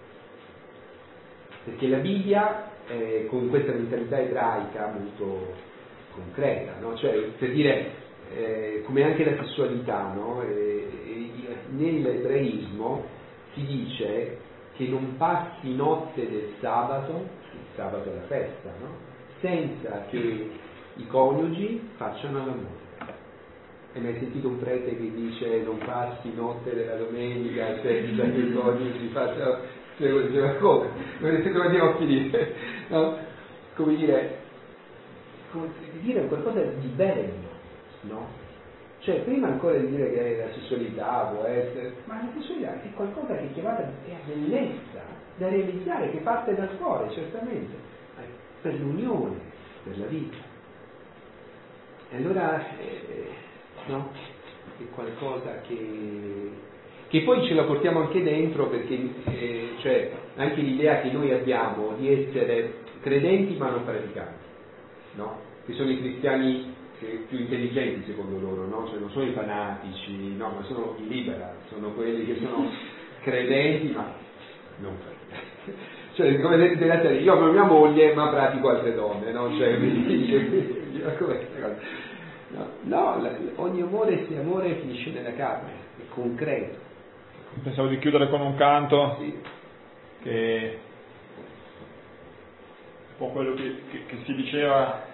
perché la Bibbia con questa mentalità ebraica molto concreta, no? Cioè, per dire, come anche la sessualità, no? Nell'ebraismo si dice che non passi notte del sabato, il sabato è la festa, no? Senza che i coniugi facciano l'amore. Hai mai sentito un prete che dice non passi notte della domenica senza che i coniugi facciano? Come? Come gli occhi dire, no? Come dire qualcosa di bello, no? Cioè, prima ancora di dire che la sessualità può essere, ma la sessualità è qualcosa che è chiamata bellezza, da realizzare, che parte dal cuore, certamente, per l'unione, per la vita. E allora, no? È qualcosa che poi ce la portiamo anche dentro, perché cioè anche l'idea che noi abbiamo di essere credenti ma non praticanti, no? Che sono i cristiani più intelligenti secondo loro, no? Cioè non sono i fanatici, no, ma sono i liberal, sono quelli che sono credenti ma non praticanti. Cioè, come deve essere, io amo mia moglie ma pratico altre donne, no? Cioè, ogni amore, se amore, finisce nella carne, è concreto. Pensavo di chiudere con un canto, sì, che un po' quello che si diceva,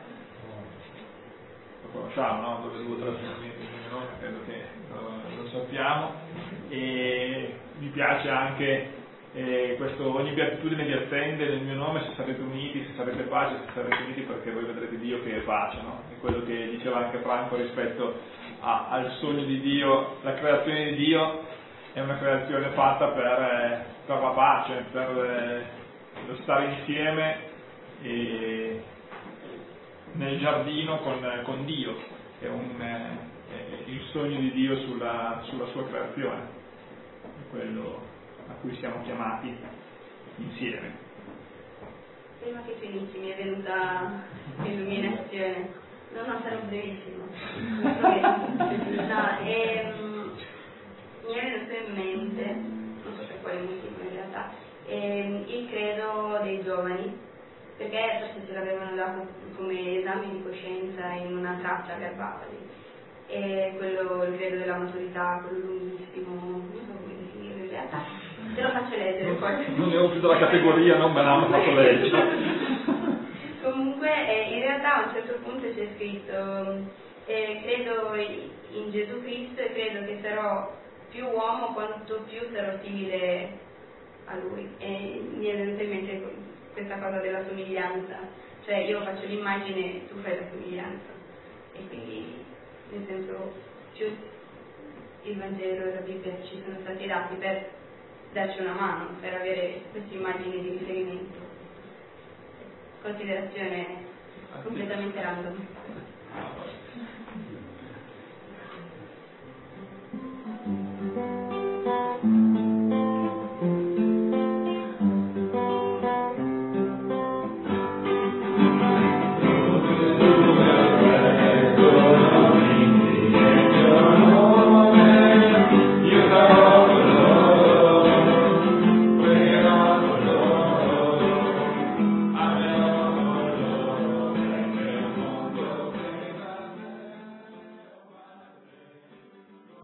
lo conosciamo, no? Dove due trasferimenti il mio nome, credo che lo sappiamo, e mi piace anche questo: ogni beatitudine vi attende nel mio nome, se sarete uniti, se sarete pace, se sarete uniti, perché voi vedrete Dio che è pace, no? È quello che diceva anche Franco rispetto al sogno di Dio. La creazione di Dio è una creazione fatta per la pace, per lo stare insieme nel giardino con Dio. È il sogno di Dio sulla sua creazione, è quello a cui siamo chiamati insieme. Prima che tu inizi mi è venuta l'illuminazione. No, sarò brevissimo. Mi è venuto in mente, non so per quale motivo in realtà, il credo dei giovani, perché forse ce l'avevano dato come esame di coscienza in una traccia che Bavali, e quello, il credo della maturità, quello lunghissimo, non so come definirlo in realtà, te lo faccio leggere poi. Non ne ho più della categoria, non me l'hanno fatto leggere. Comunque in realtà a un certo punto c'è scritto credo in Gesù Cristo e credo che sarò più uomo quanto più sarò simile a Lui, e mi è venuta in mente questa cosa della somiglianza, cioè io faccio l'immagine, tu fai la somiglianza, e quindi nel senso più il Vangelo e la Bibbia ci sono stati dati per darci una mano, per avere queste immagini di riferimento. Considerazione completamente random.